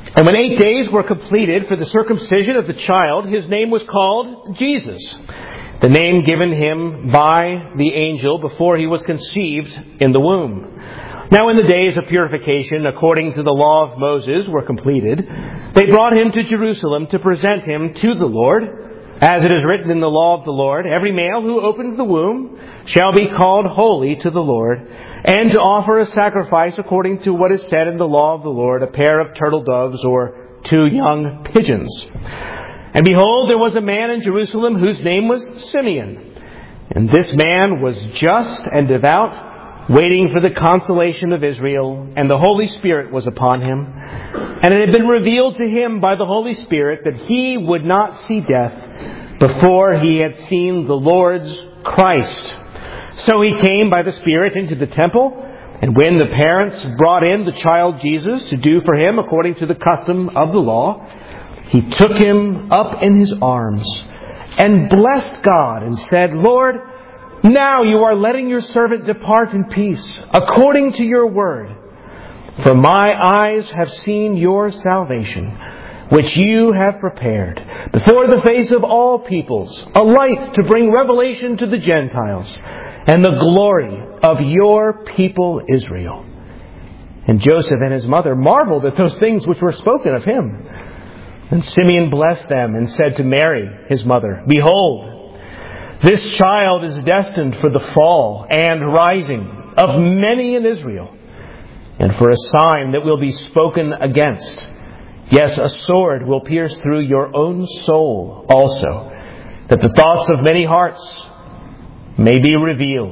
And when 8 days were completed for the circumcision of the child, his name was called Jesus, the name given him by the angel before he was conceived in the womb. Now when the days of purification according to the law of Moses were completed, they brought him to Jerusalem to present him to the Lord. As it is written in the law of the Lord, every male who opens the womb shall be called holy to the Lord, and to offer a sacrifice according to what is said in the law of the Lord, a pair of turtle doves or 2 young pigeons. And behold, there was a man in Jerusalem whose name was Simeon. And this man was just and devout, waiting for the consolation of Israel, and the Holy Spirit was upon him. And it had been revealed to him by the Holy Spirit that he would not see death before he had seen the Lord's Christ. So he came by the Spirit into the temple, and when the parents brought in the child Jesus to do for him according to the custom of the law, he took him up in his arms and blessed God and said, Lord, now you are letting your servant depart in peace according to your word. For my eyes have seen your salvation, which you have prepared before the face of all peoples, a light to bring revelation to the Gentiles, and the glory of your people Israel. And Joseph and his mother marveled at those things which were spoken of him. And Simeon blessed them and said to Mary, his mother, Behold, this child is destined for the fall and rising of many in Israel, and for a sign that will be spoken against. Yes, a sword will pierce through your own soul also, that the thoughts of many hearts may be revealed.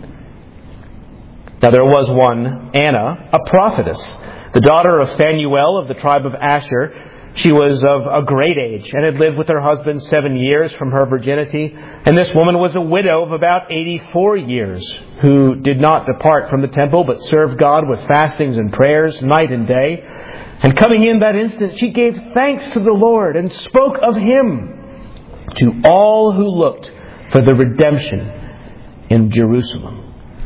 Now there was one, Anna, a prophetess, the daughter of Phanuel of the tribe of Asher. She was of a great age and had lived with her husband 7 years from her virginity. And this woman was a widow of about 84 years, who did not depart from the temple, but served God with fastings and prayers night and day. And coming in that instant, she gave thanks to the Lord and spoke of Him to all who looked for the redemption in Jerusalem.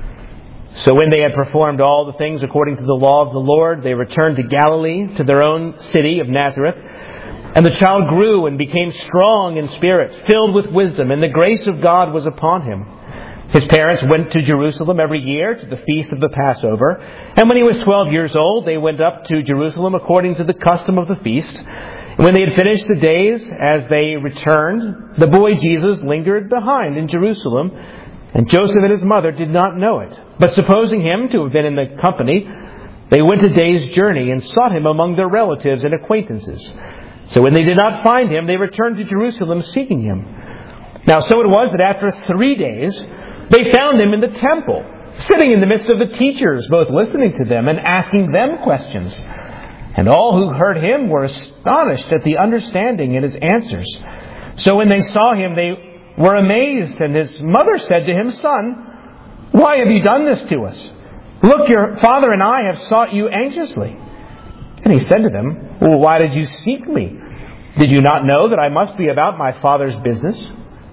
So when they had performed all the things according to the law of the Lord, they returned to Galilee, to their own city of Nazareth. And the child grew and became strong in spirit, filled with wisdom, and the grace of God was upon him. His parents went to Jerusalem every year to the feast of the Passover. And when he was 12 years old, they went up to Jerusalem according to the custom of the feast. And when they had finished the days, as they returned, the boy Jesus lingered behind in Jerusalem. And Joseph and his mother did not know it. But supposing him to have been in the company, they went a day's journey and sought him among their relatives and acquaintances. So when they did not find him, they returned to Jerusalem seeking him. Now so it was that after 3 days, they found him in the temple, sitting in the midst of the teachers, both listening to them and asking them questions. And all who heard him were astonished at the understanding in his answers. So when they saw him, they were amazed, and his mother said to him, Son, why have you done this to us? Look, your father and I have sought you anxiously. And he said to them, Well, why did you seek me? Did you not know that I must be about my father's business?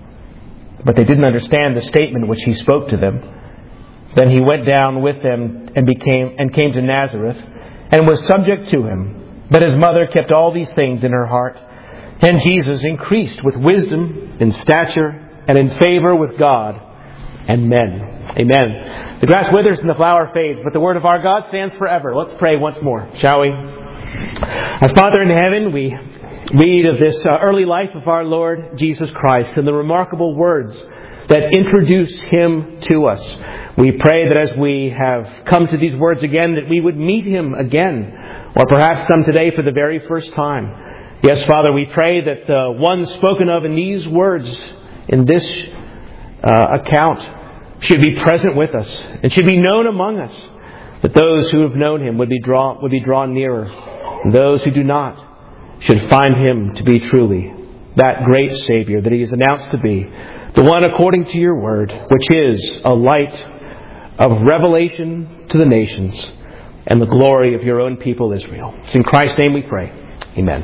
But they didn't understand the statement which he spoke to them. Then he went down with them and came to Nazareth, and was subject to him. But his mother kept all these things in her heart. And Jesus increased with wisdom, in stature, and in favor with God and men. Amen. The grass withers and the flower fades, but the word of our God stands forever. Let's pray once more, shall we? Our Father in heaven, we read of this early life of our Lord Jesus Christ and the remarkable words that introduce Him to us. We pray that as we have come to these words again, that we would meet Him again, or perhaps some today for the very first time. Yes, Father, we pray that the one spoken of in these words, in this account, should be present with us and should be known among us. That those who have known Him would be drawn nearer. And those who do not should find Him to be truly that great Savior that He is announced to be. The one according to your word, which is a light of revelation to the nations and the glory of your own people Israel. It's in Christ's name we pray. Amen.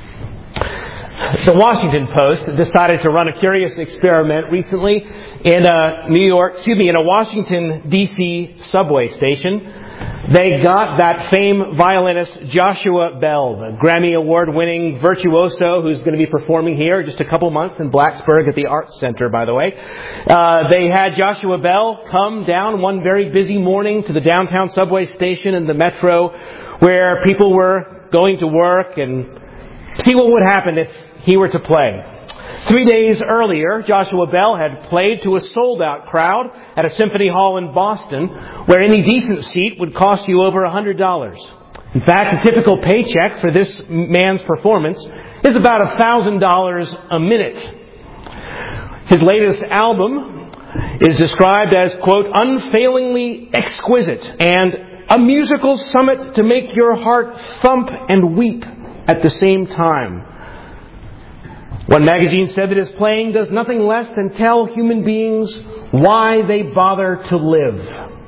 The Washington Post decided to run a curious experiment recently in a Washington, D.C. subway station. They got that famed violinist Joshua Bell, the Grammy Award-winning virtuoso who's going to be performing here just a couple months in Blacksburg at the Arts Center, by the way. They had Joshua Bell come down one very busy morning to the downtown subway station in the metro where people were going to work and see what would happen if he were to play. 3 days earlier, Joshua Bell had played to a sold-out crowd at a symphony hall in Boston, where any decent seat would cost you over $100. In fact, a typical paycheck for this man's performance is about $1,000 a minute. His latest album is described as, quote, unfailingly exquisite and a musical summit to make your heart thump and weep at the same time. One magazine said that his playing does nothing less than tell human beings why they bother to live.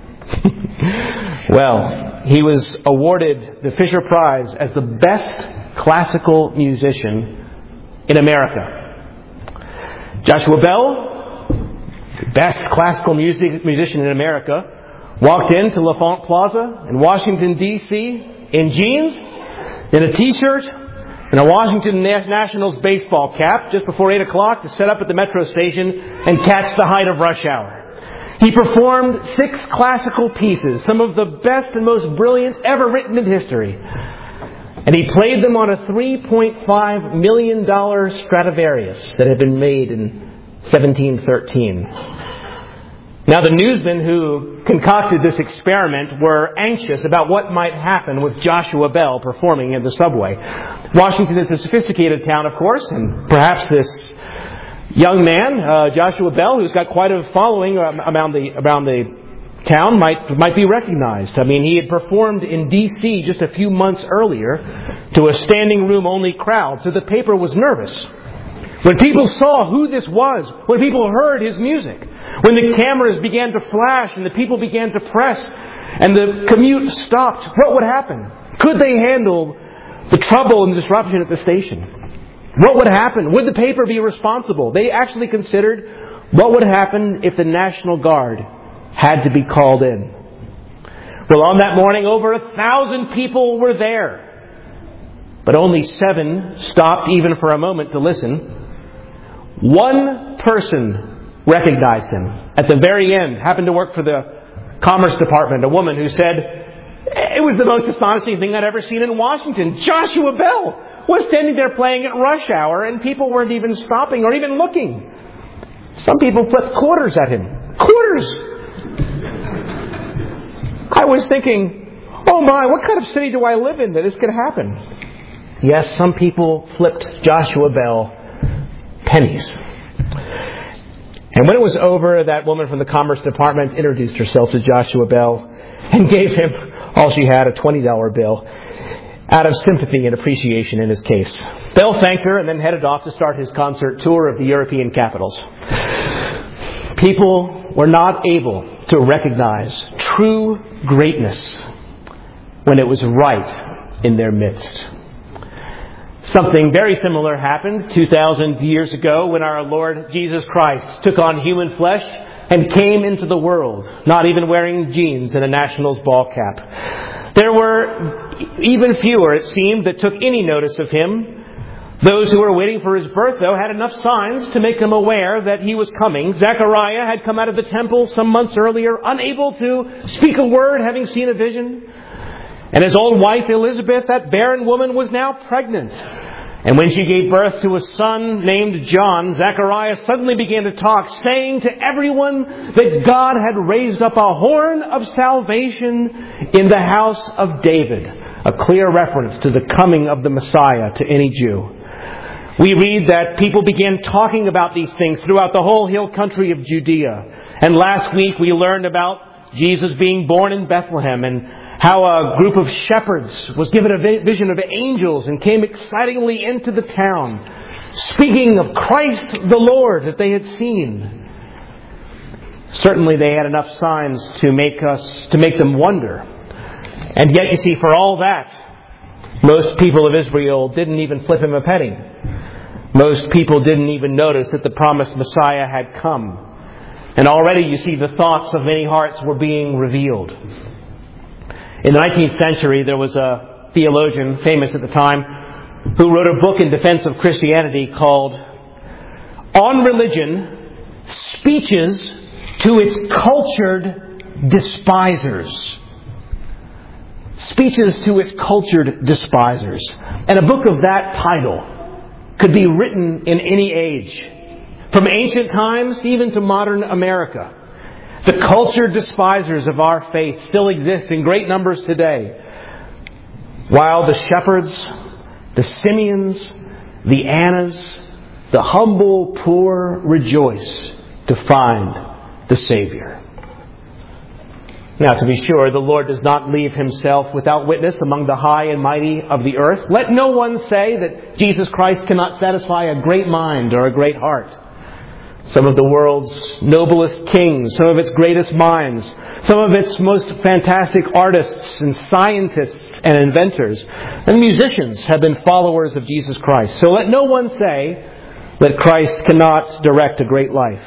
Well, he was awarded the Fisher Prize as the best classical musician in America. Joshua Bell, the best classical musician in America, walked into LaFont Plaza in Washington, D.C. in jeans, in a T-shirt, and a Washington Nationals baseball cap just before 8 o'clock to set up at the metro station and catch the height of rush hour. He performed 6 classical pieces, some of the best and most brilliant ever written in history. And he played them on a $3.5 million Stradivarius that had been made in 1713. Now, the newsmen who concocted this experiment were anxious about what might happen with Joshua Bell performing in the subway. Washington is a sophisticated town, of course, and perhaps this young man, Joshua Bell, who's got quite a following around the town, might be recognized. I mean, he had performed in D.C. just a few months earlier to a standing room only crowd, so the paper was nervous. When people saw who this was, when people heard his music, when the cameras began to flash and the people began to press and the commute stopped, what would happen? Could they handle the trouble and disruption at the station? What would happen? Would the paper be responsible? They actually considered what would happen if the National Guard had to be called in. Well, on that morning, over 1,000 people were there. But only 7 stopped even for a moment to listen. One person recognized him. At the very end, happened to work for the Commerce Department, a woman who said, it was the most astonishing thing I'd ever seen in Washington. Joshua Bell was standing there playing at rush hour and people weren't even stopping or even looking. Some people flipped quarters at him. Quarters! I was thinking, oh my, what kind of city do I live in that this could happen? Yes, some people flipped Joshua Bell pennies. And when it was over, that woman from the Commerce Department introduced herself to Joshua Bell and gave him all she had, a $20 bill, out of sympathy and appreciation in his case. Bell thanked her and then headed off to start his concert tour of the European capitals. People were not able to recognize true greatness when it was right in their midst. Something very similar happened 2,000 years ago when our Lord Jesus Christ took on human flesh and came into the world, not even wearing jeans and a Nationals ball cap. There were even fewer, it seemed, that took any notice of him. Those who were waiting for his birth, though, had enough signs to make them aware that he was coming. Zechariah had come out of the temple some months earlier, unable to speak a word, having seen a vision. And his old wife, Elizabeth, that barren woman, was now pregnant. And when she gave birth to a son named John, Zechariah suddenly began to talk, saying to everyone that God had raised up a horn of salvation in the house of David. A clear reference to the coming of the Messiah to any Jew. We read that people began talking about these things throughout the whole hill country of Judea. And last week we learned about Jesus being born in Bethlehem and how a group of shepherds was given a vision of angels and came excitingly into the town, speaking of Christ the Lord that they had seen. Certainly they had enough signs to make them wonder. And yet, you see, for all that, most people of Israel didn't even flip him a penny. Most people didn't even notice that the promised Messiah had come. And already, you see, the thoughts of many hearts were being revealed. In the 19th century, there was a theologian, famous at the time, who wrote a book in defense of Christianity called On Religion, Speeches to Its Cultured Despisers. Speeches to its cultured despisers. And a book of that title could be written in any age, from ancient times even to modern America. The cultured despisers of our faith still exist in great numbers today, while the shepherds, the Simeons, the Annas, the humble poor rejoice to find the Savior. Now, to be sure, the Lord does not leave Himself without witness among the high and mighty of the earth. Let no one say that Jesus Christ cannot satisfy a great mind or a great heart. Some of the world's noblest kings, some of its greatest minds, some of its most fantastic artists and scientists and inventors and musicians have been followers of Jesus Christ. So let no one say that Christ cannot direct a great life.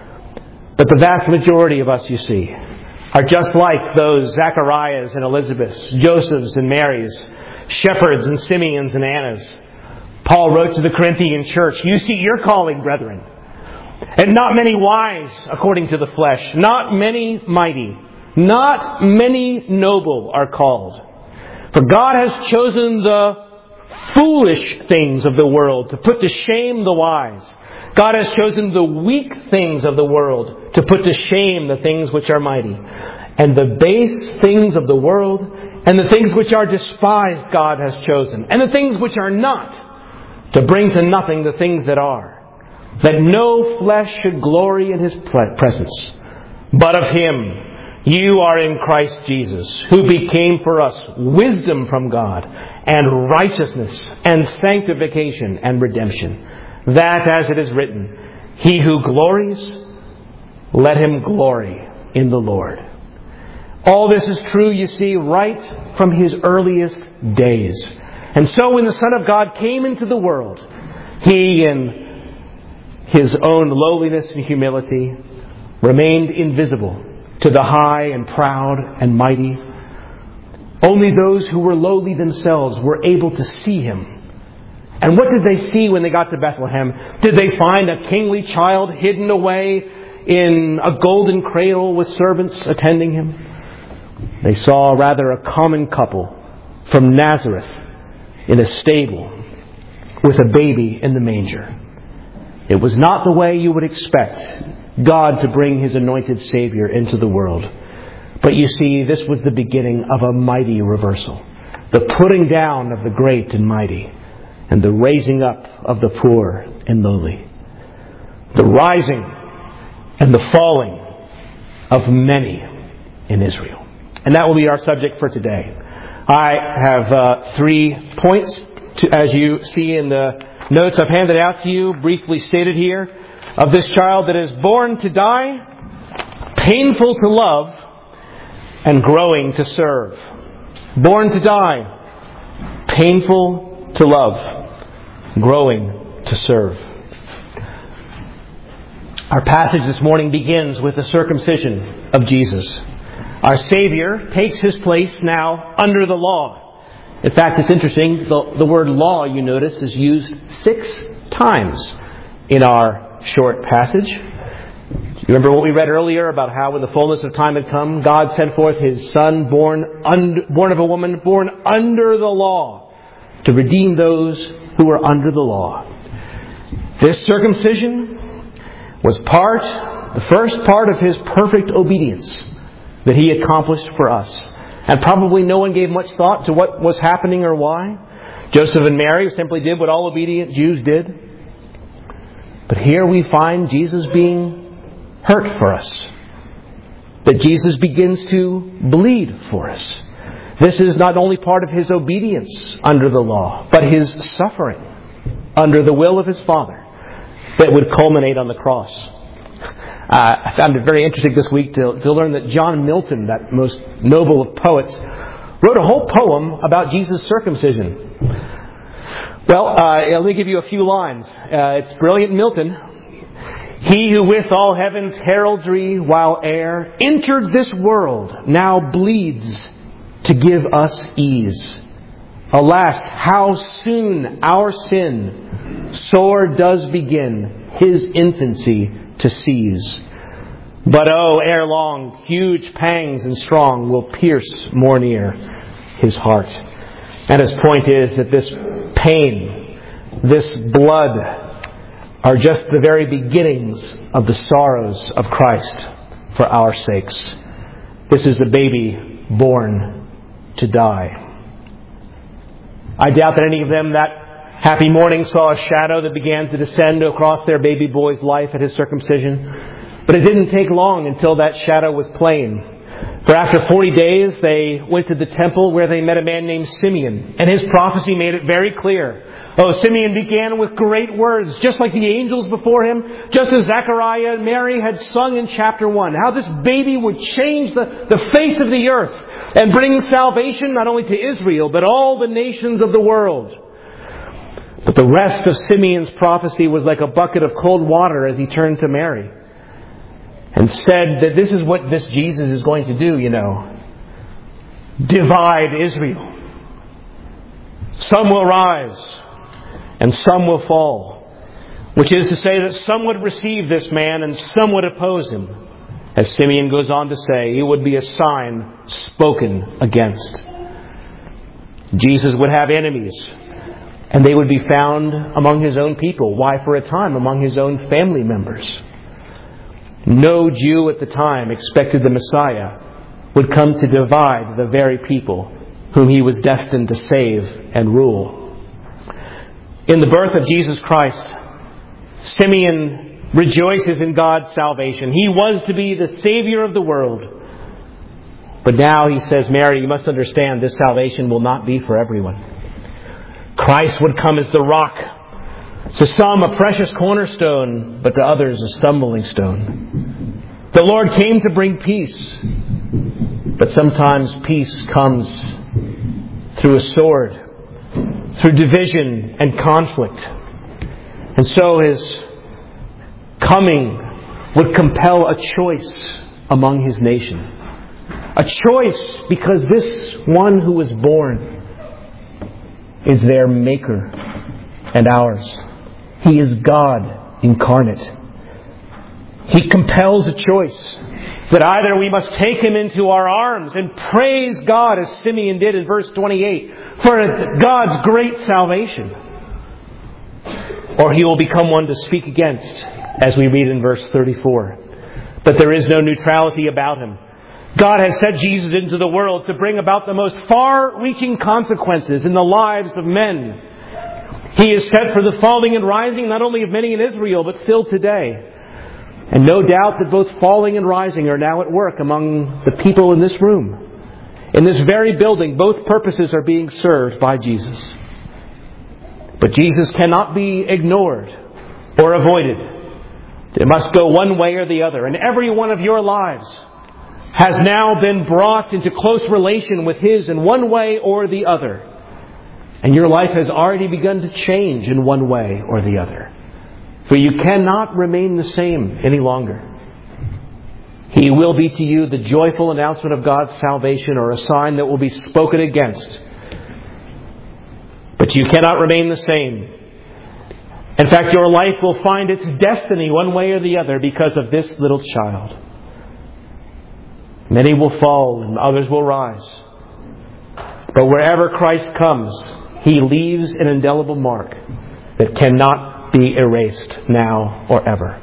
But the vast majority of us, you see, are just like those Zacharias and Elizabeths, Josephs and Marys, shepherds and Simeons and Annas. Paul wrote to the Corinthian church, "You see your calling, brethren. And not many wise according to the flesh, not many mighty, not many noble are called. For God has chosen the foolish things of the world to put to shame the wise. God has chosen the weak things of the world to put to shame the things which are mighty. And the base things of the world and the things which are despised God has chosen. And the things which are not, to bring to nothing the things that are. That no flesh should glory in His presence. But of Him you are in Christ Jesus, who became for us wisdom from God, and righteousness, and sanctification, and redemption. That, as it is written, he who glories, let him glory in the Lord." All this is true, you see, right from His earliest days. And so when the Son of God came into the world, He, in His own lowliness and humility, remained invisible to the high and proud and mighty. Only those who were lowly themselves were able to see Him. And what did they see when they got to Bethlehem? Did they find a kingly child hidden away in a golden cradle with servants attending Him? They saw rather a common couple from Nazareth in a stable with a baby in the manger. It was not the way you would expect God to bring His anointed Savior into the world. But you see, this was the beginning of a mighty reversal. The putting down of the great and mighty, and the raising up of the poor and lowly. The rising and the falling of many in Israel. And that will be our subject for today. I have 3 points, as you see in the notes I've handed out to you, briefly stated here, of this child that is born to die, painful to love, and growing to serve. Born to die, painful to love, growing to serve. Our passage this morning begins with the circumcision of Jesus. Our Savior takes His place now under the law. In fact, it's interesting, the word law, you notice, is used 6 times in our short passage. You remember what we read earlier about how when the fullness of time had come, God sent forth His Son, born of a woman, born under the law, to redeem those who were under the law. This circumcision was the first part of His perfect obedience that He accomplished for us. And probably no one gave much thought to what was happening or why. Joseph and Mary simply did what all obedient Jews did. But here we find Jesus being hurt for us. That Jesus begins to bleed for us. This is not only part of His obedience under the law, but His suffering under the will of His Father that would culminate on the cross. I found it very interesting this week to learn that John Milton, that most noble of poets, wrote a whole poem about Jesus' circumcision. Well, let me give you a few lines. It's brilliant, Milton. "He who with all heaven's heraldry while ere entered this world now bleeds to give us ease. Alas, how soon our sin sore does begin His infancy to seize. But ere long, huge pangs and strong will pierce more near His heart. And His point is that this pain, this blood, are just the very beginnings of the sorrows of Christ for our sakes. This is a baby born to die. I doubt that any of them that happy morning saw a shadow that began to descend across their baby boy's life at his circumcision. But it didn't take long until that shadow was plain. For after 40 days, they went to the temple where they met a man named Simeon. And his prophecy made it very clear. Simeon began with great words, just like the angels before him, just as Zechariah and Mary had sung in chapter 1. How this baby would change the face of the earth and bring salvation not only to Israel, but all the nations of the world. But the rest of Simeon's prophecy was like a bucket of cold water as he turned to Mary and said that this is what this Jesus is going to do, divide Israel. Some will rise and some will fall. Which is to say that some would receive this man and some would oppose him. As Simeon goes on to say, he would be a sign spoken against. Jesus would have enemies, and they would be found among His own people. Why, for a time, among His own family members. No Jew at the time expected the Messiah would come to divide the very people whom He was destined to save and rule. In the birth of Jesus Christ, Simeon rejoices in God's salvation. He was to be the Savior of the world. But now he says, Mary, you must understand this salvation will not be for everyone. Christ would come as the rock. To some a precious cornerstone, but to others a stumbling stone. The Lord came to bring peace. But sometimes peace comes through a sword, through division and conflict. And so His coming would compel a choice among His nation. A choice because this one who was born is their Maker and ours. He is God incarnate. He compels a choice that either we must take Him into our arms and praise God as Simeon did in verse 28 for God's great salvation, or He will become one to speak against, as we read in verse 34. But there is no neutrality about Him. God has sent Jesus into the world to bring about the most far-reaching consequences in the lives of men. He is set for the falling and rising not only of many in Israel, but still today. And no doubt that both falling and rising are now at work among the people in this room. In this very building, both purposes are being served by Jesus. But Jesus cannot be ignored or avoided. It must go one way or the other. And every one of your lives has now been brought into close relation with His in one way or the other. And your life has already begun to change in one way or the other. For you cannot remain the same any longer. He will be to you the joyful announcement of God's salvation, or a sign that will be spoken against. But you cannot remain the same. In fact, your life will find its destiny one way or the other because of this little child. Many will fall and others will rise. But wherever Christ comes, He leaves an indelible mark that cannot be erased now or ever.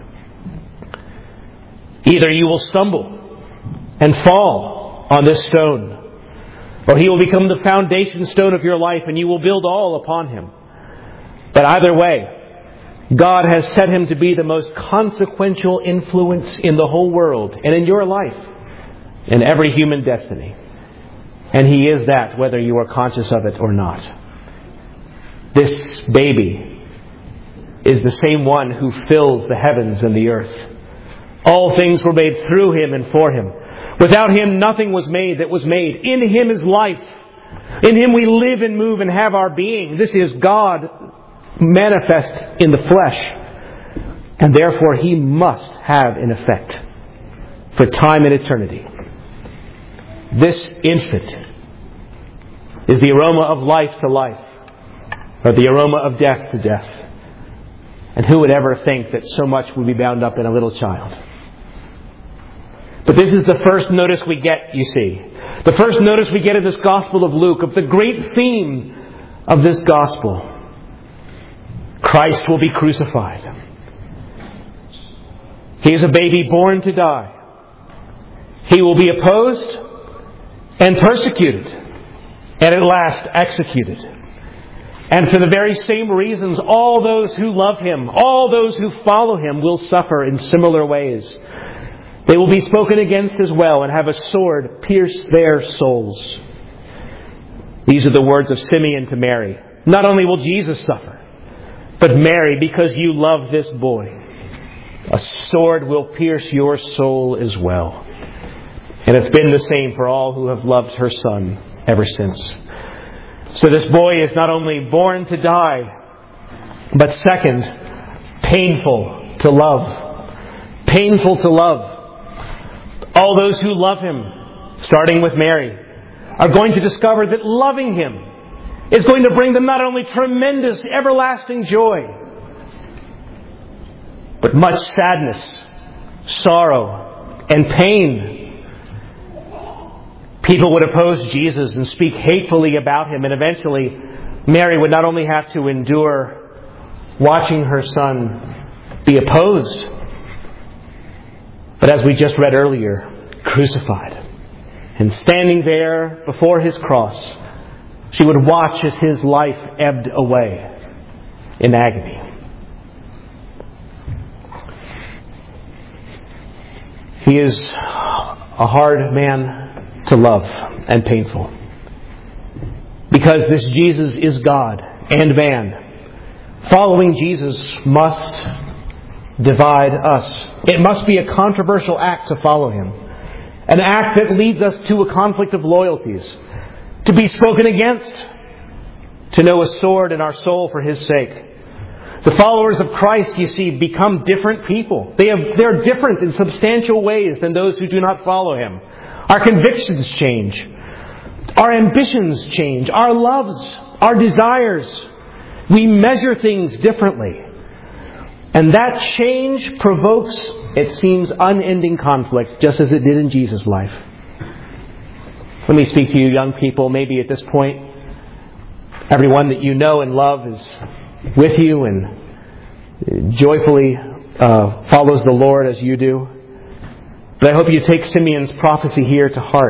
Either you will stumble and fall on this stone, or He will become the foundation stone of your life and you will build all upon Him. But either way, God has set Him to be the most consequential influence in the whole world and in your life, in every human destiny. And He is that, whether you are conscious of it or not. This baby is the same one who fills the heavens and the earth. All things were made through Him and for Him. Without Him, nothing was made that was made. In Him is life. In Him we live and move and have our being. This is God manifest in the flesh. And therefore He must have an effect for time and eternity. This infant is the aroma of life to life, or the aroma of death to death. And who would ever think that so much would be bound up in a little child? But this is the first notice we get, you see. The first notice we get in this Gospel of Luke of the great theme of this Gospel. Christ will be crucified. He is a baby born to die. He will be opposed and persecuted, and at last executed. And for the very same reasons, all those who love Him, all those who follow Him will suffer in similar ways. They will be spoken against as well and have a sword pierce their souls. These are the words of Simeon to Mary. Not only will Jesus suffer, but Mary, because you love this boy, a sword will pierce your soul as well. And it's been the same for all who have loved her Son ever since. So this boy is not only born to die, but second, painful to love. Painful to love. All those who love Him, starting with Mary, are going to discover that loving Him is going to bring them not only tremendous, everlasting joy, but much sadness, sorrow, and pain. People would oppose Jesus and speak hatefully about Him, and eventually Mary would not only have to endure watching her Son be opposed, but as we just read earlier, crucified. And standing there before His cross, she would watch as His life ebbed away in agony. He is a hard man to love and painful. Because this Jesus is God and man. Following Jesus must divide us. It must be a controversial act to follow Him. An act that leads us to a conflict of loyalties. To be spoken against. To know a sword in our soul for His sake. The followers of Christ, you see, become different people. They're different in substantial ways than those who do not follow Him. Our convictions change. Our ambitions change. Our loves, our desires. We measure things differently. And that change provokes, it seems, unending conflict, just as it did in Jesus' life. Let me speak to you young people. Maybe at this point, everyone that you know and love is with you and joyfully follows the Lord as you do. But I hope you take Simeon's prophecy here to heart.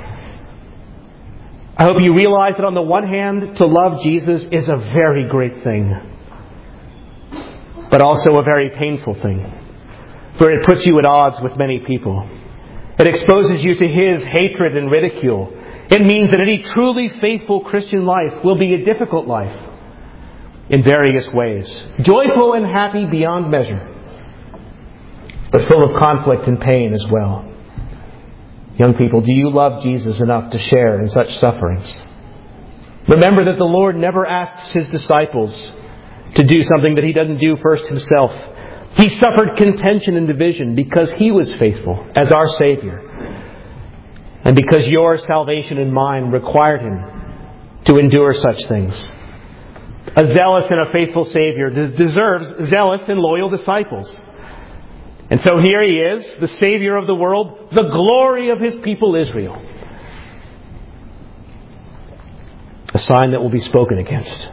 I hope you realize that on the one hand, to love Jesus is a very great thing, but also a very painful thing, for it puts you at odds with many people. It exposes you to His hatred and ridicule. It means that any truly faithful Christian life will be a difficult life in various ways. Joyful and happy beyond measure, but full of conflict and pain as well. Young people, do you love Jesus enough to share in such sufferings? Remember that the Lord never asks His disciples to do something that He doesn't do first Himself. He suffered contention and division because He was faithful as our Savior. And because your salvation and mine required Him to endure such things. A zealous and a faithful Savior deserves zealous and loyal disciples. And so here He is, the Savior of the world, the glory of His people Israel. A sign that will be spoken against.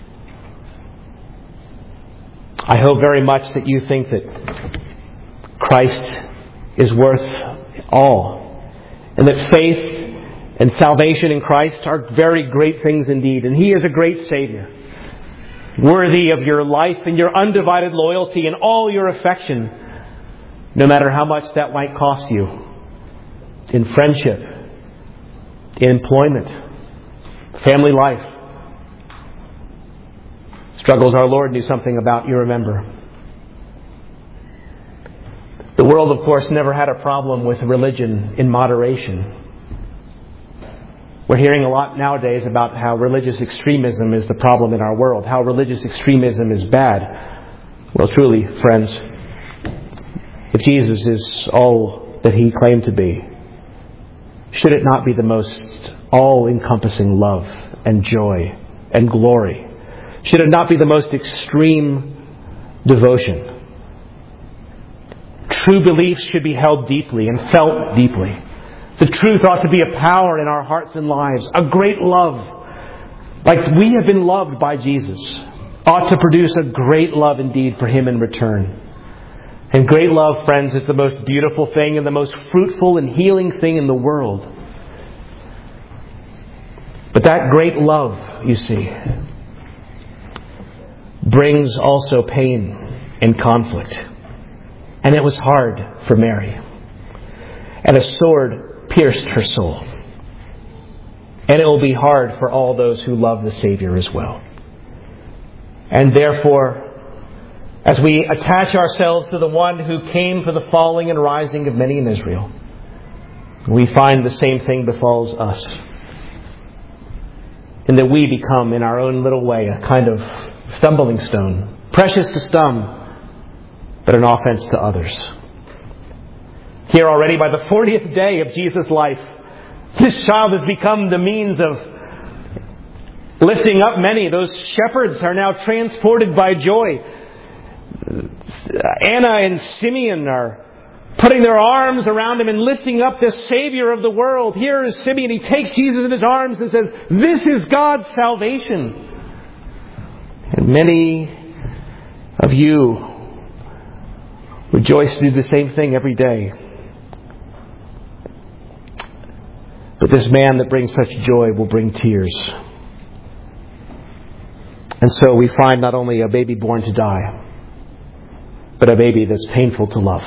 I hope very much that you think that Christ is worth all. And that faith and salvation in Christ are very great things indeed. And He is a great Savior. Worthy of your life and your undivided loyalty and all your affection, no matter how much that might cost you in friendship, in employment, family life. Struggles our Lord knew something about, you remember. The world, of course, never had a problem with religion in moderation. We're hearing a lot nowadays about how religious extremism is the problem in our world, how religious extremism is bad. Well, truly, friends, if Jesus is all that He claimed to be, should it not be the most all-encompassing love and joy and glory? Should it not be the most extreme devotion? True beliefs should be held deeply and felt deeply. The truth ought to be a power in our hearts and lives. A great love, like we have been loved by Jesus, ought to produce a great love indeed for Him in return. And great love, friends, is the most beautiful thing and the most fruitful and healing thing in the world. But that great love, you see, brings also pain and conflict. And it was hard for Mary. And a sword pierced her soul. And it will be hard for all those who love the Savior as well. And therefore, as we attach ourselves to the one who came for the falling and rising of many in Israel, we find the same thing befalls us. In that we become, in our own little way, a kind of stumbling stone, precious to some, but an offense to others. Here already by the 40th day of Jesus' life, this child has become the means of lifting up many. Those shepherds are now transported by joy. Anna and Simeon are putting their arms around him and lifting up this Savior of the world. Here is Simeon. He takes Jesus in his arms and says, "This is God's salvation." And many of you rejoice to do the same thing every day. But this man that brings such joy will bring tears. And so we find not only a baby born to die, but a baby that's painful to love.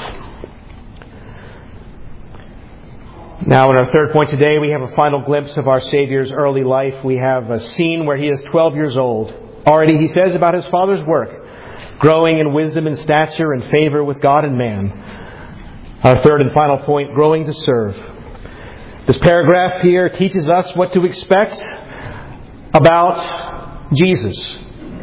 Now, in our third point today, we have a final glimpse of our Savior's early life. We have a scene where He is 12 years old. Already He says about His Father's work, growing in wisdom and stature and favor with God and man. Our third and final point, growing to serve. This paragraph here teaches us what to expect about Jesus.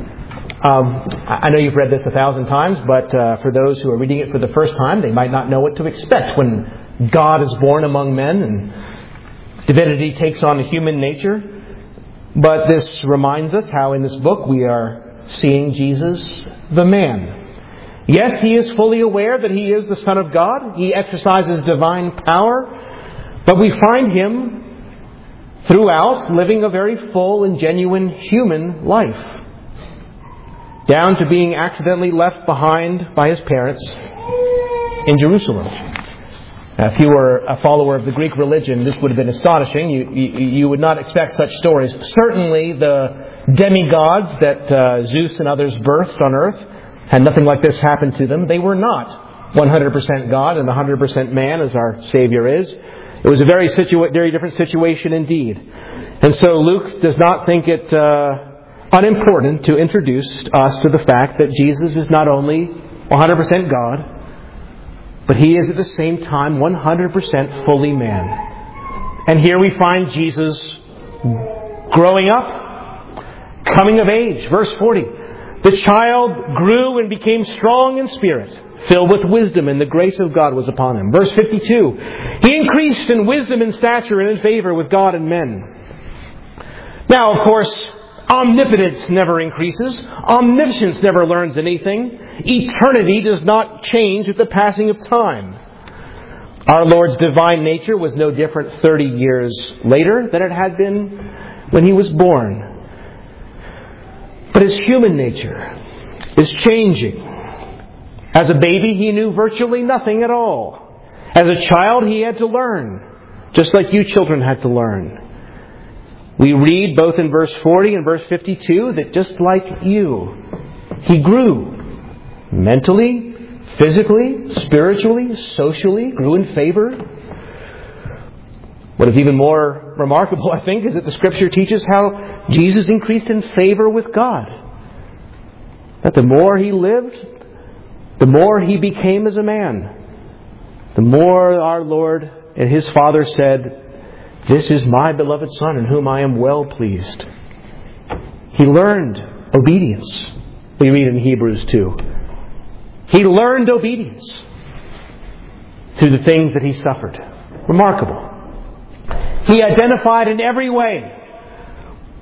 I know you've read this 1,000 times, but for those who are reading it for the first time, they might not know what to expect when God is born among men and divinity takes on human nature. But this reminds us how in this book we are seeing Jesus, the man. Yes, He is fully aware that He is the Son of God. He exercises divine power. But we find Him throughout living a very full and genuine human life. Down to being accidentally left behind by His parents in Jerusalem. If you were a follower of the Greek religion, this would have been astonishing. You would not expect such stories. Certainly the demigods that Zeus and others birthed on earth had nothing like this happen to them. They were not 100% God and 100% man as our Savior is. It was a very different situation indeed. And so Luke does not think it unimportant to introduce us to the fact that Jesus is not only 100% God, but He is at the same time 100% fully man. And here we find Jesus growing up, coming of age. Verse 40. The child grew and became strong in spirit, filled with wisdom, and the grace of God was upon him. Verse 52. He increased in wisdom and stature and in favor with God and men. Now, of course, omnipotence never increases. Omniscience never learns anything. Eternity does not change with the passing of time. Our Lord's divine nature was no different 30 years later than it had been when He was born. But His human nature is changing. As a baby, He knew virtually nothing at all. As a child, He had to learn, just like you children had to learn. We read both in verse 40 and verse 52 that just like you, He grew mentally, physically, spiritually, socially, grew in favor. What is even more remarkable, I think, is that the Scripture teaches how Jesus increased in favor with God. That the more He lived, the more He became as a man. The more our Lord and His Father said, "This is my beloved Son in whom I am well pleased." He learned obedience. We read in Hebrews 2. He learned obedience through the things that He suffered. Remarkable. He identified in every way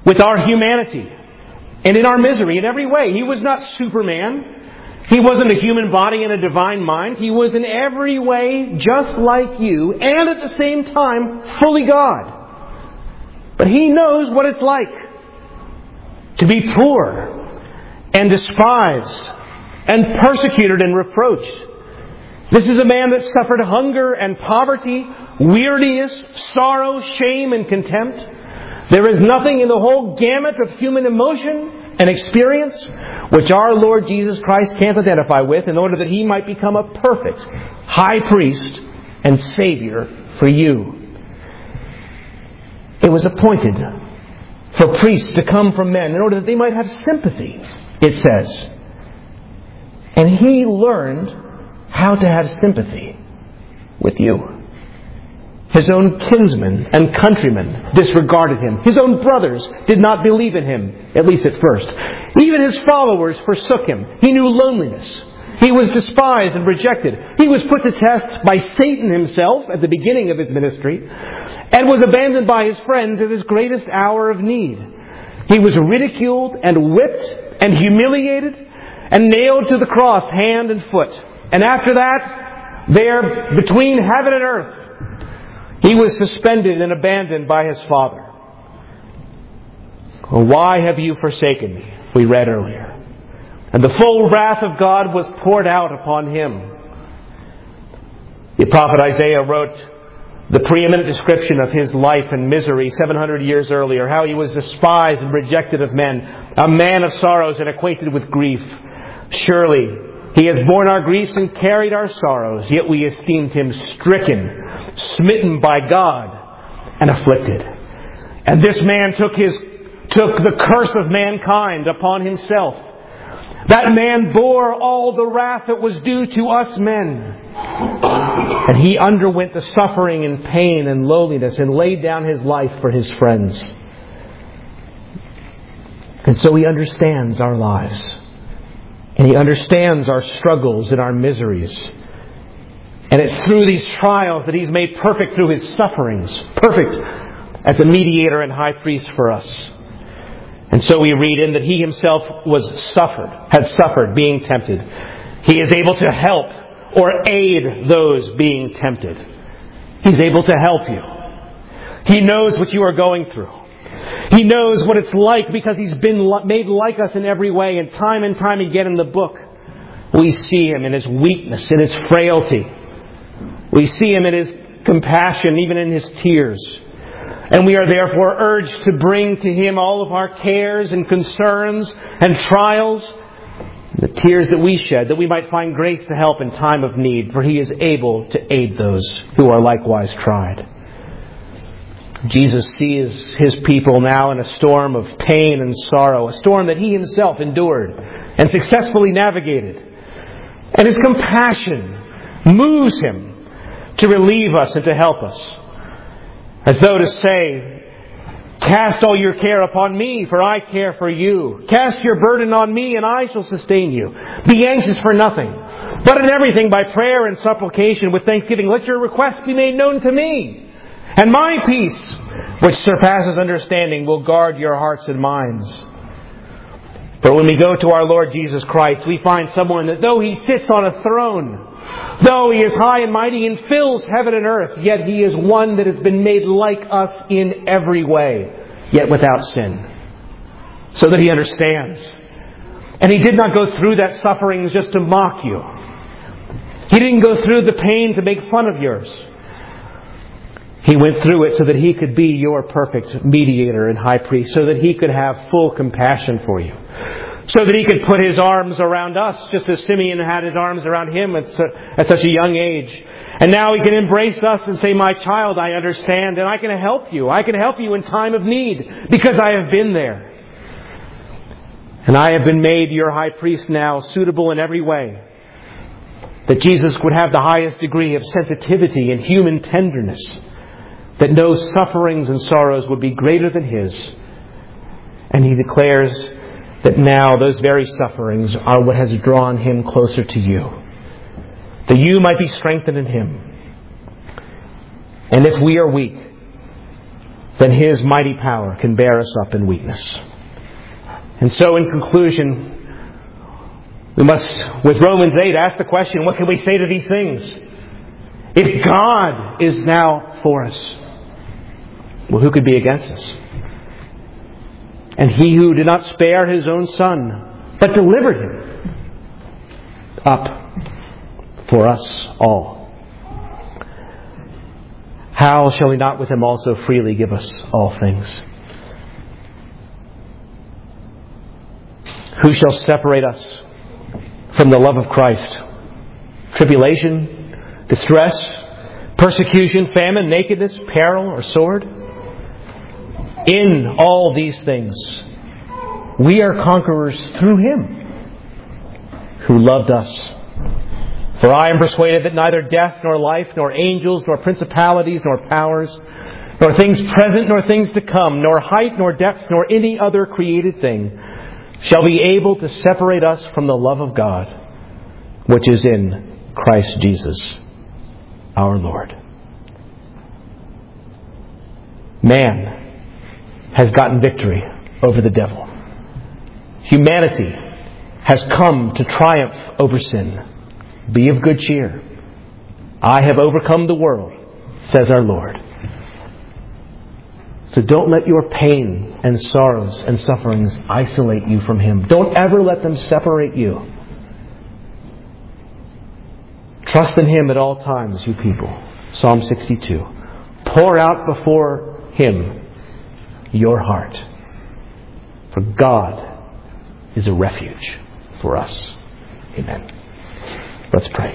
with our humanity and in our misery in every way. He was not Superman. He wasn't a human body and a divine mind. He was in every way just like you, and at the same time fully God. But He knows what it's like to be poor and despised and persecuted and reproached. This is a man that suffered hunger and poverty, weariness, sorrow, shame, and contempt. There is nothing in the whole gamut of human emotion and experience which our Lord Jesus Christ can't identify with, in order that He might become a perfect high priest and Savior for you. It was appointed for priests to come from men in order that they might have sympathy, it says. And He learned how to have sympathy with you. His own kinsmen and countrymen disregarded Him. His own brothers did not believe in Him, at least at first. Even His followers forsook Him. He knew loneliness. He was despised and rejected. He was put to test by Satan himself at the beginning of His ministry, and was abandoned by His friends at His greatest hour of need. He was ridiculed and whipped and humiliated and nailed to the cross hand and foot. And after that, there, between heaven and earth, He was suspended and abandoned by His Father. Why have you forsaken me? We read earlier. And the full wrath of God was poured out upon Him. The prophet Isaiah wrote the preeminent description of His life and misery 700 years earlier, how He was despised and rejected of men, a man of sorrows and acquainted with grief. Surely He has borne our griefs and carried our sorrows, yet we esteemed Him stricken, smitten by God, and afflicted. And this man took the curse of mankind upon Himself. That man bore all the wrath that was due to us men. And He underwent the suffering and pain and loneliness and laid down His life for His friends. And so He understands our lives. And He understands our struggles and our miseries. And it's through these trials that He's made perfect through His sufferings. Perfect as a mediator and high priest for us. And so we read in that He Himself had suffered being tempted. He is able to help or aid those being tempted. He's able to help you. He knows what you are going through. He knows what it's like because He's been made like us in every way. And time again in the book, we see Him in His weakness, in His frailty. We see Him in His compassion, even in His tears. And we are therefore urged to bring to Him all of our cares and concerns and trials, the tears that we shed, that we might find grace to help in time of need, for He is able to aid those who are likewise tried. Jesus sees His people now in a storm of pain and sorrow, a storm that He Himself endured and successfully navigated. And His compassion moves Him to relieve us and to help us. As though to say, cast all your care upon me, for I care for you. Cast your burden on me, and I shall sustain you. Be anxious for nothing, but in everything by prayer and supplication with thanksgiving, let your requests be made known to me. And my peace, which surpasses understanding, will guard your hearts and minds. For when we go to our Lord Jesus Christ, we find someone that though He sits on a throne, though He is high and mighty and fills heaven and earth, yet He is one that has been made like us in every way, yet without sin. So that He understands. And He did not go through that suffering just to mock you. He didn't go through the pain to make fun of yours. He went through it so that He could be your perfect mediator and high priest, so that He could have full compassion for you. So that He could put His arms around us, just as Simeon had His arms around him at such a young age. And now He can embrace us and say, my child, I understand, and I can help you. I can help you in time of need, because I have been there. And I have been made your high priest now, suitable in every way. That Jesus would have the highest degree of sensitivity and human tenderness. That no sufferings and sorrows would be greater than His. And He declares that now those very sufferings are what has drawn Him closer to you. That you might be strengthened in Him. And if we are weak, then His mighty power can bear us up in weakness. And so in conclusion, we must, with Romans 8, ask the question, what can we say to these things? If God is now for us, well, who could be against us? And He who did not spare His own Son, but delivered Him up for us all, how shall He not with Him also freely give us all things? Who shall separate us from the love of Christ? Tribulation, distress, persecution, famine, nakedness, peril, or sword? In all these things, we are conquerors through Him who loved us. For I am persuaded that neither death, nor life, nor angels, nor principalities, nor powers, nor things present, nor things to come, nor height, nor depth, nor any other created thing shall be able to separate us from the love of God, which is in Christ Jesus, our Lord. Man has gotten victory over the devil. Humanity has come to triumph over sin. Be of good cheer. I have overcome the world, says our Lord. So don't let your pain and sorrows and sufferings isolate you from Him. Don't ever let them separate you. Trust in Him at all times, you people. Psalm 62. Pour out before Him your heart. For God is a refuge for us. Amen. Let's pray.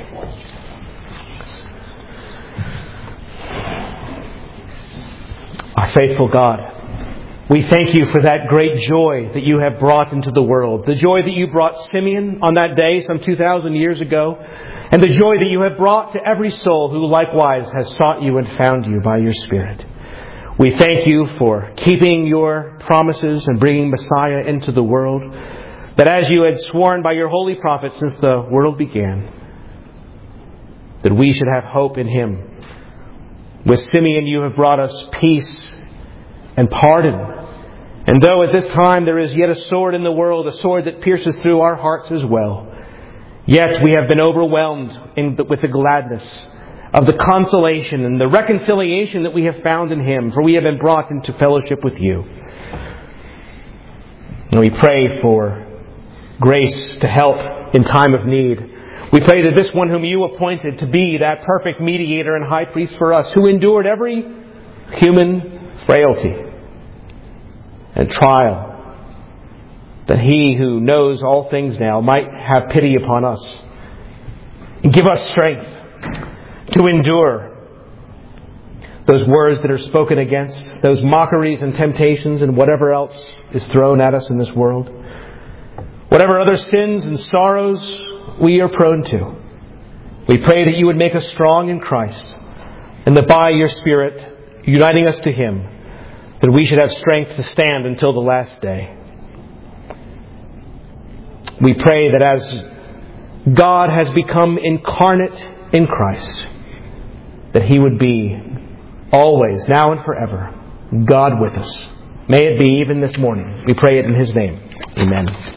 Our faithful God, we thank You for that great joy that You have brought into the world. The joy that You brought Simeon on that day some 2,000 years ago. And the joy that You have brought to every soul who likewise has sought You and found You by Your Spirit. We thank You for keeping Your promises and bringing Messiah into the world. That as You had sworn by Your holy prophets since the world began, that we should have hope in Him. With Simeon You have brought us peace and pardon. And though at this time there is yet a sword in the world, a sword that pierces through our hearts as well, yet we have been overwhelmed with the gladness of the consolation and the reconciliation that we have found in Him, for we have been brought into fellowship with You. And we pray for grace to help in time of need. We pray that this one whom You appointed to be that perfect mediator and high priest for us, who endured every human frailty and trial, that He who knows all things now might have pity upon us and give us strength to endure those words that are spoken against, those mockeries and temptations and whatever else is thrown at us in this world. Whatever other sins and sorrows we are prone to, we pray that You would make us strong in Christ, and that by Your Spirit, uniting us to Him, that we should have strength to stand until the last day. We pray that as God has become incarnate in Christ, that He would be always, now and forever, God with us. May it be even this morning. We pray it in His name. Amen.